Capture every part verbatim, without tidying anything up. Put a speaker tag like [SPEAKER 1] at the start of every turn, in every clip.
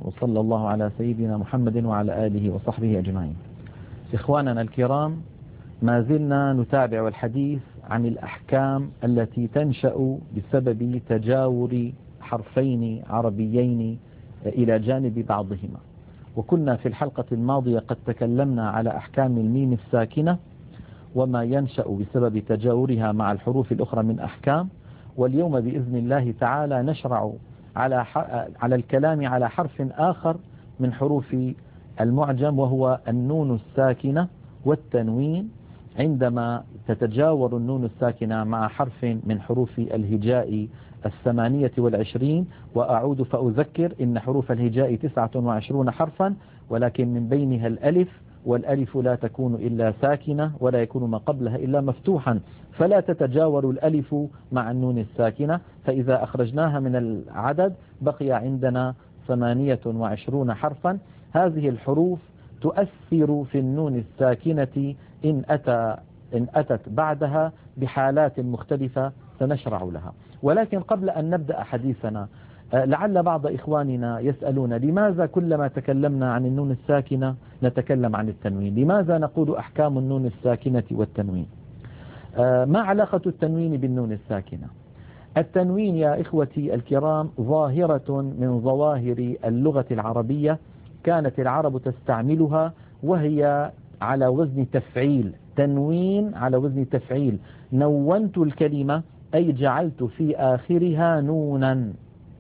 [SPEAKER 1] وصلى الله على سيدنا محمد وعلى آله وصحبه أجمعين. إخواننا الكرام، ما زلنا نتابع الحديث عن الأحكام التي تنشأ بسبب تجاور حرفين عربيين إلى جانب بعضهما. وكنا في الحلقة الماضية قد تكلمنا على أحكام الميم الساكنة وما ينشأ بسبب تجاورها مع الحروف الأخرى من أحكام. واليوم بإذن الله تعالى نشرع على على الكلام على حرف آخر من حروف المعجم، وهو النون الساكنة والتنوين. عندما تتجاور النون الساكنة مع حرف من حروف الهجاء الثمانية والعشرين، وأعود فأذكر إن حروف الهجاء تسعة وعشرون حرفا، ولكن من بينها الألف، والألف لا تكون إلا ساكنة ولا يكون ما قبلها إلا مفتوحا، فلا تتجاور الألف مع النون الساكنة. فإذا أخرجناها من العدد بقي عندنا ثمانية وعشرون حرفا. هذه الحروف تؤثر في النون الساكنة إن أتى إن أتت بعدها بحالات مختلفة سنشرع لها. ولكن قبل أن نبدأ حديثنا، لعل بعض إخواننا يسألون لماذا كلما تكلمنا عن النون الساكنة نتكلم عن التنوين؟ لماذا نقول أحكام النون الساكنة والتنوين؟ ما علاقة التنوين بالنون الساكنة؟ التنوين يا إخوتي الكرام ظاهرة من ظواهر اللغة العربية، كانت العرب تستعملها وهي على وزن تفعيل. تنوين على وزن تفعيل. نونت الكلمة أي جعلت في آخرها نونا.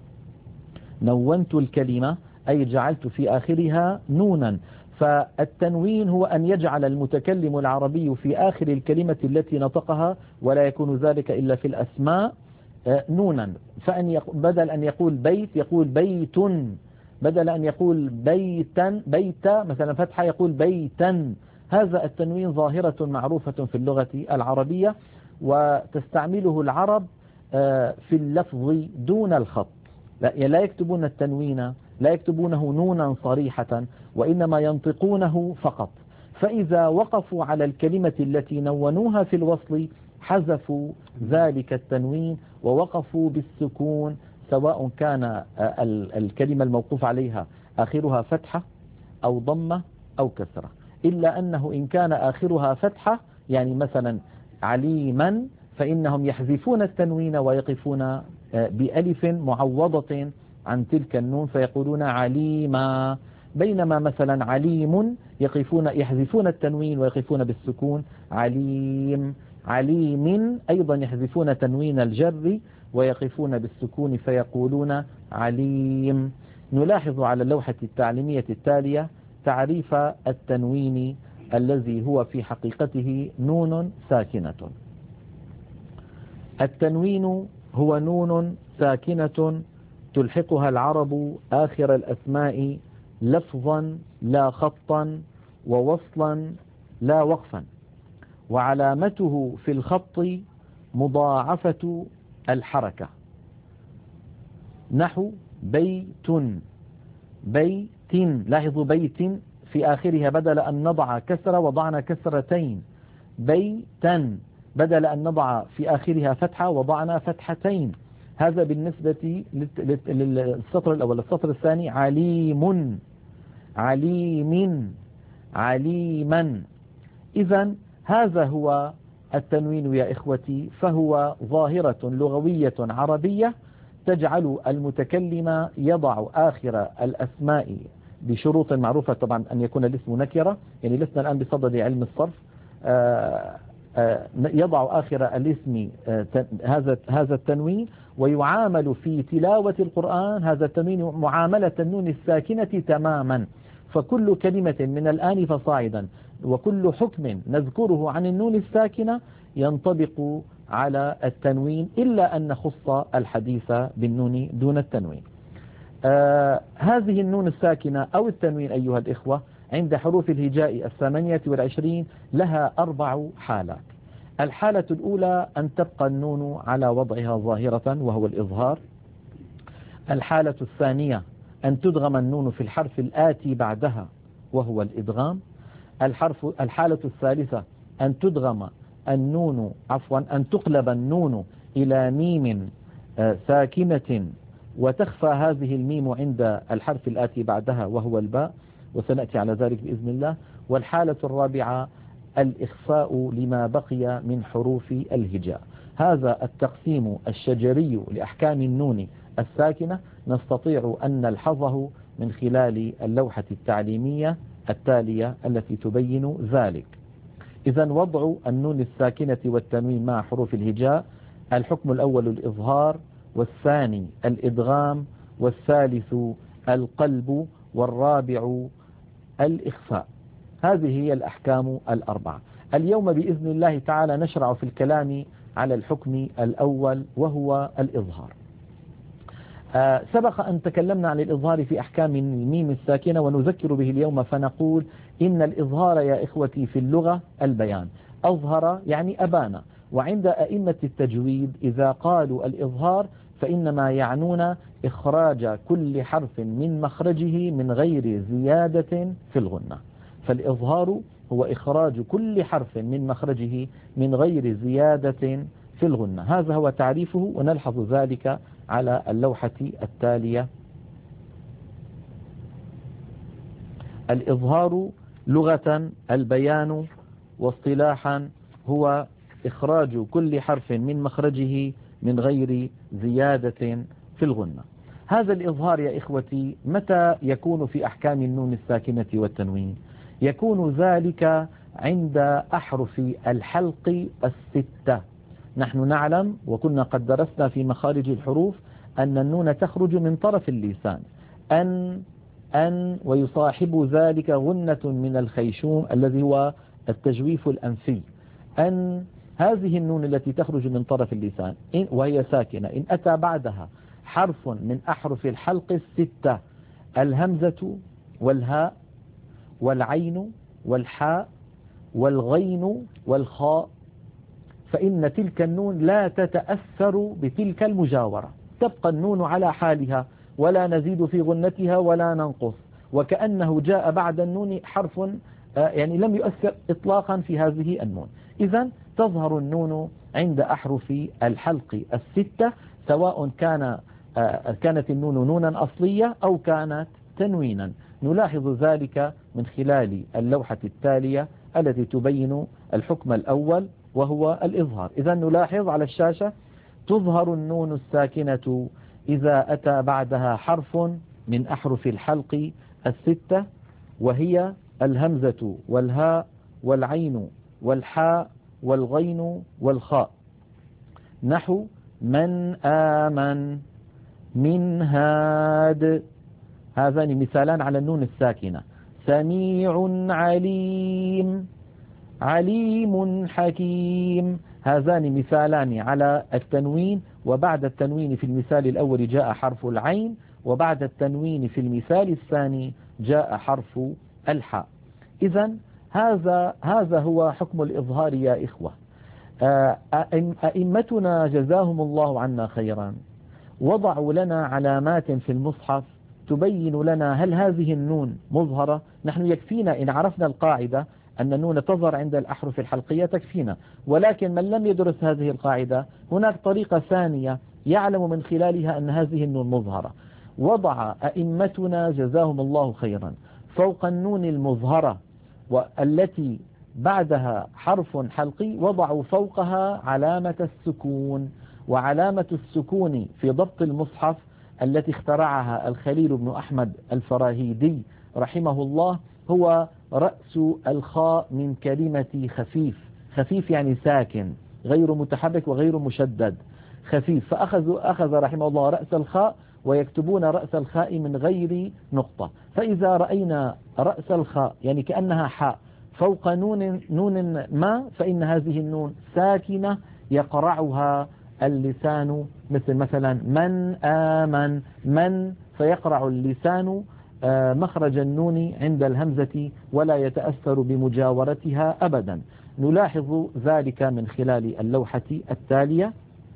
[SPEAKER 1] نونت الكلمة أي جعلت في آخرها نونا. فالتنوين هو أن يجعل المتكلم العربي في آخر الكلمة التي نطقها، ولا يكون ذلك إلا في الأسماء، نونا. فأن يق... بدل أن يقول بيت يقول بيت، بدل أن يقول بيتا بيت مثلا فتحة يقول بيتا. هذا التنوين ظاهرة معروفة في اللغة العربية، وتستعمله العرب في اللفظ دون الخط. لا يكتبون التنوين، لا يكتبونه نونا صريحة، وإنما ينطقونه فقط. فإذا وقفوا على الكلمة التي نونوها في الوصل حذفوا ذلك التنوين ووقفوا بالسكون، سواء كان الكلمة الموقوف عليها آخرها فتحة أو ضمة أو كسرة. إلا أنه إن كان آخرها فتحة، يعني مثلا عليما، فإنهم يحذفون التنوين ويقفون بألف معوضة عن تلك النون فيقولون عليما. بينما مثلا عليم يقفون يحذفون التنوين ويقفون بالسكون عليم. عليم أيضا يحذفون تنوين الجر ويقفون بالسكون فيقولون عليم. نلاحظ على اللوحة التعليمية التالية تعريف التنوين الذي هو في حقيقته نون ساكنة. التنوين هو نون ساكنة تلحقها العرب آخر الأسماء لفظا لا خطا، ووصلا لا وقفا. وعلامته في الخط مضاعفة الحركة، نحو بيت بيت. لاحظوا بيت في آخرها بدل أن نضع كسرة وضعنا كسرتين. بيتا بدل أن نضع في آخرها فتحة وضعنا فتحتين. هذا بالنسبة للسطر الأول. السطر الثاني عليم عليم عليما. إذن هذا هو التنوين يا إخوتي، فهو ظاهرة لغوية عربية تجعل المتكلم يضع آخر الأسماء بشروط معروفة، طبعا أن يكون الاسم نكرة، يعني لسنا الآن بصدد علم الصرف. آآ آآ يضع آخر الاسم هذا هذا التنوين، ويعامل في تلاوة القرآن هذا التنوين معاملة النون الساكنة تماما. فكل كلمة من الآن فصاعدا وكل حكم نذكره عن النون الساكنة ينطبق على التنوين، إلا أن نخص الحديث بالنون دون التنوين. آه هذه النون الساكنة أو التنوين أيها الإخوة عند حروف الهجاء الثمانية والعشرين لها أربع حالات. الحالة الأولى أن تبقى النون على وضعها ظاهرة وهو الإظهار. الحالة الثانية أن تدغم النون في الحرف الآتي بعدها وهو الإدغام. الحرف الحالة الثالثة أن تدغم النون عفوا أن تقلب النون إلى ميم ساكنة وتخفى هذه الميم عند الحرف الآتي بعدها وهو الباء، وسنأتي على ذلك بإذن الله. والحالة الرابعة الإخفاء لما بقي من حروف الهجاء. هذا التقسيم الشجري لأحكام النون الساكنة نستطيع أن نلحظه من خلال اللوحة التعليمية التالية التي تبين ذلك. إذا وضع النون الساكنة والتنوين مع حروف الهجاء: الحكم الأول الإظهار، والثاني الإدغام، والثالث القلب، والرابع الإخفاء. هذه هي الأحكام الأربعة. اليوم بإذن الله تعالى نشرع في الكلام على الحكم الأول وهو الإظهار. آه سبق أن تكلمنا عن الإظهار في أحكام الميم الساكنة، ونذكر به اليوم فنقول إن الإظهار يا إخوتي في اللغة البيان. أظهر يعني أبان، وعند أئمة التجويد إذا قالوا الإظهار فإنما يعنون إخراج كل حرف من مخرجه من غير زيادة في الغنة. فالإظهار هو إخراج كل حرف من مخرجه من غير زيادة في الغنة. هذا هو تعريفه، ونلحظ ذلك على اللوحة التالية. الإظهار لغة البيان، واصطلاحا هو إخراج كل حرف من مخرجه من غير زيادة في الغنة. هذا الإظهار يا إخوتي متى يكون في أحكام النون الساكنة والتنوين؟ يكون ذلك عند أحرف الحلق الستة. نحن نعلم وكنا قد درسنا في مخارج الحروف أن النون تخرج من طرف اللسان، أن أن ويصاحب ذلك غنة من الخيشوم الذي هو التجويف الأنفي. أن هذه النون التي تخرج من طرف اللسان إن وهي ساكنة، إن أتى بعدها حرف من أحرف الحلق الستة: الهمزة والهاء والعين والحاء والغين والخاء، فإن تلك النون لا تتأثر بتلك المجاورة، تبقى النون على حالها ولا نزيد في غنتها ولا ننقص، وكأنه جاء بعد النون حرف يعني لم يؤثر إطلاقا في هذه النون. إذن تظهر النون عند أحرف الحلق الستة، سواء كان كانت النون نونا أصلية أو كانت تنوينا. نلاحظ ذلك من خلال اللوحة التالية التي تبين الحكم الأول وهو الإظهار. إذا نلاحظ على الشاشة: تظهر النون الساكنة إذا أتى بعدها حرف من أحرف الحلق الستة، وهي الهمزة والهاء والعين والحاء والغين والخاء، نحو من آمن، من هاد. هذان مثالان على النون الساكنة. سميع عليم، عليم حكيم. هذان مثالان على التنوين، وبعد التنوين في المثال الأول جاء حرف العين، وبعد التنوين في المثال الثاني جاء حرف الحاء. إذن هذا هذا هو حكم الإظهار يا إخوة. أئمتنا جزاهم الله عنا خيرا وضعوا لنا علامات في المصحف تبين لنا هل هذه النون مظهرة. نحن يكفينا إن عرفنا القاعدة أن النون تظهر عند الأحرف الحلقية تكفينا، ولكن من لم يدرس هذه القاعدة هناك طريقة ثانية يعلم من خلالها أن هذه النون مظهرة. وضع أئمتنا جزاهم الله خيرا فوق النون المظهرة والتي بعدها حرف حلقي وضعوا فوقها علامة السكون. وعلامة السكون في ضبط المصحف التي اخترعها الخليل بن أحمد الفراهيدي رحمه الله هو رأس الخاء من كلمة خفيف. خفيف يعني ساكن غير متحرك وغير مشدد، خفيف. فأخذ أخذ رحمه الله رأس الخاء ويكتبون رأس الخاء من غير نقطة. فإذا رأينا رأس الخاء يعني كأنها حاء فوق نون نون ما، فإن هذه النون ساكنة يقرعها اللسان، مثل مثلا من آمن، من، فيقرع اللسان مخرج النون عند الهمزة ولا يتأثر بمجاورتها أبدا. نلاحظ ذلك من خلال اللوحة التالية.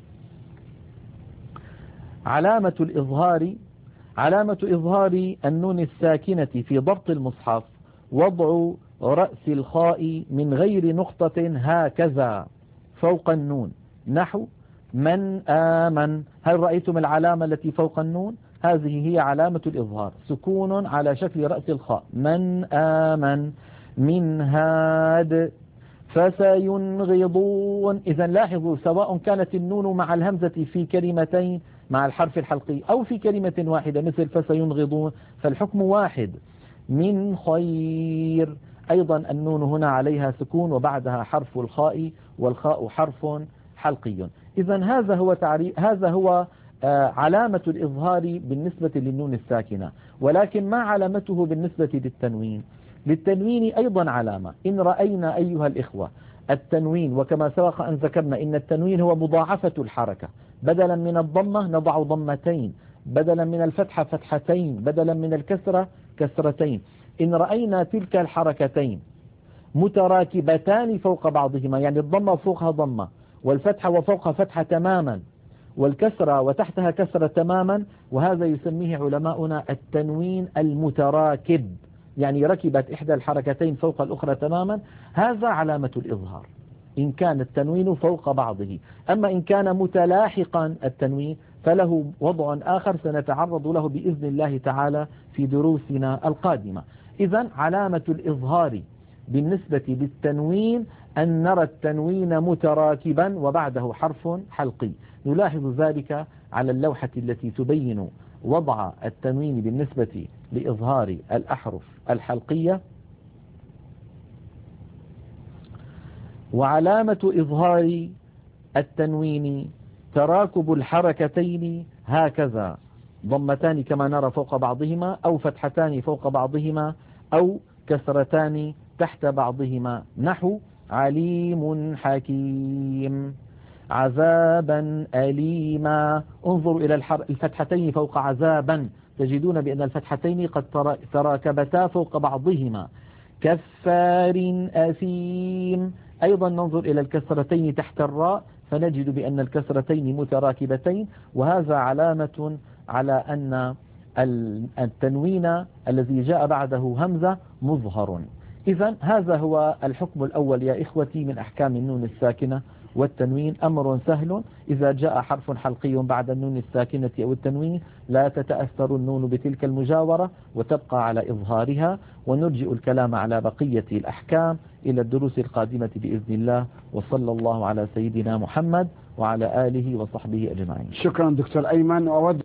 [SPEAKER 1] علامة الإظهار علامة إظهار النون الساكنة في ضبط المصحف وضع رأس الخاء من غير نقطة هكذا فوق النون، نحو من آمن. هل رأيتم العلامة التي فوق النون؟ هذه هي علامة الإظهار، سكون على شكل رأس الخاء. من آمن. من هاد فسينغضون. إذا لاحظوا سواء كانت النون مع الهمزة في كلمتين مع الحرف الحلقي أو في كلمة واحدة مثل فسينغضون فالحكم واحد. من خير أيضا النون هنا عليها سكون وبعدها حرف الخاء، والخاء حرف حلقي. إذا هذا هو تعريف، هذا هو آه علامة الإظهار بالنسبة للنون الساكنة. ولكن ما علامته بالنسبة للتنوين؟ للتنوين أيضا علامة. إن رأينا أيها الإخوة التنوين، وكما سبق أن ذكرنا إن التنوين هو مضاعفة الحركة، بدلا من الضمة نضع ضمتين، بدلا من الفتحة فتحتين، بدلا من الكسرة كسرتين. إن رأينا تلك الحركتين متراكبتان فوق بعضهما، يعني الضمة فوقها ضمة والفتحة وفوقها فتحة تماما والكسرة وتحتها كسرة تماما، وهذا يسميه علماؤنا التنوين المتراكب، يعني ركبت إحدى الحركتين فوق الأخرى تماما، هذا علامة الإظهار إن كان التنوين فوق بعضه. أما إن كان متلاحقا التنوين فله وضع آخر سنتعرض له بإذن الله تعالى في دروسنا القادمة. إذن علامة الإظهار بالنسبة للتنوين أن نرى التنوين متراكبا وبعده حرف حلقي. نلاحظ ذلك على اللوحة التي تبين وضع التنوين بالنسبة لإظهار الأحرف الحلقية. وعلامة إظهار التنوين تراكب الحركتين هكذا، ضمتان كما نرى فوق بعضهما أو فتحتان فوق بعضهما أو كسرتان تحت بعضهما، نحو عليم حكيم، عذابا أليما. انظروا إلى الفتحتين فوق عذابا، تجدون بأن الفتحتين قد تراكبتا فوق بعضهما. كفار أثيم. أيضا ننظر إلى الكسرتين تحت الراء فنجد بأن الكسرتين متراكبتين، وهذا علامة على أن التنوين الذي جاء بعده همزة مظهر. إذن هذا هو الحكم الأول يا إخوتي من أحكام النون الساكنة والتنوين. أمر سهل، إذا جاء حرف حلقي بعد النون الساكنة أو التنوين لا تتأثر النون بتلك المجاورة وتبقى على إظهارها. ونرجئ الكلام على بقية الأحكام إلى الدروس القادمة بإذن الله، وصلى الله على سيدنا محمد وعلى آله وصحبه أجمعين.
[SPEAKER 2] شكرا دكتور أيمن. وأود